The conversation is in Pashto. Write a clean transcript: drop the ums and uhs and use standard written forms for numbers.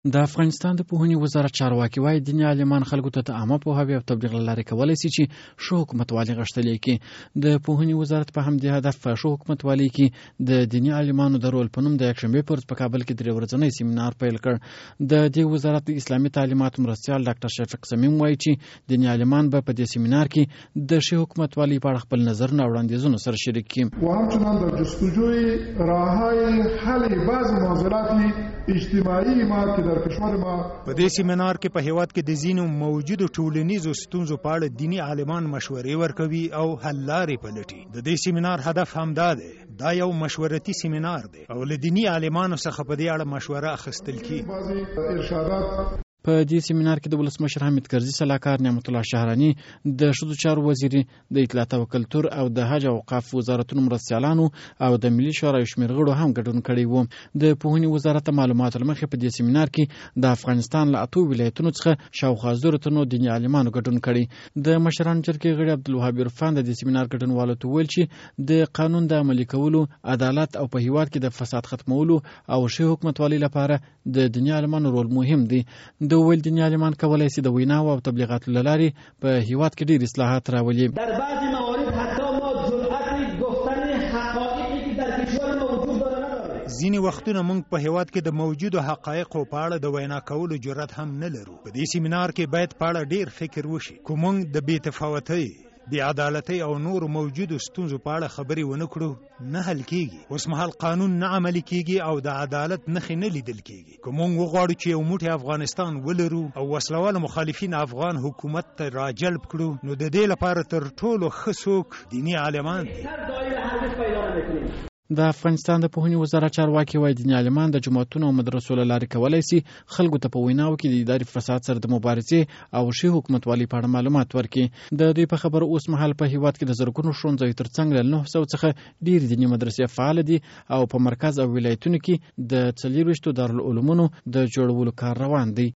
د افغانستان د پوهنې وزارت چارواکي وايي دیني عالمان خلکو ته عامه پوهاوی او تبلیغ له لارې کولی شي چې ښه حکومتوالي غښتلې کړي. د پوهنې وزارت په همدې هدف په ښه حکومتوالي کې د دیني عالمانو د رول په نوم د یکشنبې په ورځ په کابل کې 3 ورځنی سیمینار پیل کړ. د دې وزارت د اسلامي تعلیماتو مرستیال ډاکټر شفیق صمیم وايي چې دیني عالمان به په دې سیمینار کې د ښه حکومتوالي په اړه خپل نظرونه او وړاندیزونه سره شریک کړي. و همچنان در جستجوی راه‌های حل بعضی معضلات اجتماعي ما که در کشور ما په دې سیمینار کې په هیواد کې د ځینو موجودو ټولنیزو ستونزو په اړه دیني عالمان مشورې ورکوي او حل لارې پلټي. د دې سیمینار هدف همدا دی. دا یو مشورتي سیمینار دی او له دیني عالمانو څخه په دې اړه مشوره اخیستل کیږي. بعضی ارشادات په دې سیمینار کې د ولسمشر حامد کرزي سلاکار نعمت الله شهراني، د ښځو چارو وزیر، د اطلاعات او کلتور او د حج او اوقاف وزارتونو مرستیالانو او د ملي شورا شمېر غړو هم ګډون کړی و. د پوهنې وزارت معلوماتو له مخې په دې سیمینار کې د افغانستان له 8 ولایتونو څخه شاوخوا 1000 تنو دیني عالمانو ګډون کړی. د مشرانو جرګې غړي عبدالوهاب عرفان د دې سیمینار ګډونوالو ته ویل چې د قانون د عملي کولو، عدالت او په هیواد کې د فساد ختمولو او ښه حکومتوالي لپاره د دیني عالمانو رول مهم دی. د ویل دیني عالمان کولای شي د ویناو او تبلیغاتو له لارې په هیواد کې ډېر اصلاحات راولي. در بعضی موارد حتی ما جرأت گفتن حقایقی که در کشور ما وجود داره نداره. ځینې وختونه موږ په هیواد کې د موجودو حقایقو په اړه د وینا کولو جرأت هم نه لرو. په دې سیمینار کې باید په اړه ډېر فکر وشي. کوم موږ د بې تفاوتۍ، بې عدالتۍ او نور موجودو ستونزو په اړه خبرې ونه کړو، نه حل کیږي. اوس مهال قانون نه عملي کیږي او د عدالت نښې نه لیدل کیږي. که موږ وغواړو چې یو موټی افغانستان ولرو او وسلوال مخالفین افغان حکومت ته راجلب کړو، نو د دې لپاره تر ټولو ښه څوک دیني عالمان دي. د افغانستان د پوهنې وزارت چارواکي وايي دیني عالمان د جماعتونو او مدرسو له لارې کولی شي خلکو ته په ویناو کې د اداري فساد سره د مبارزې او ښې حکومتوالي په اړه معلومات ورکړي. د دوی په خبره اوس مهال په هیواد کې د زرګونو ښوونځیو ترڅنګ له 900 څخه ډېرې دیني مدرسې فعال دي او په مرکز او ولایتونو کې د 24 دارالعلومونو د جوړولو کار روان دی.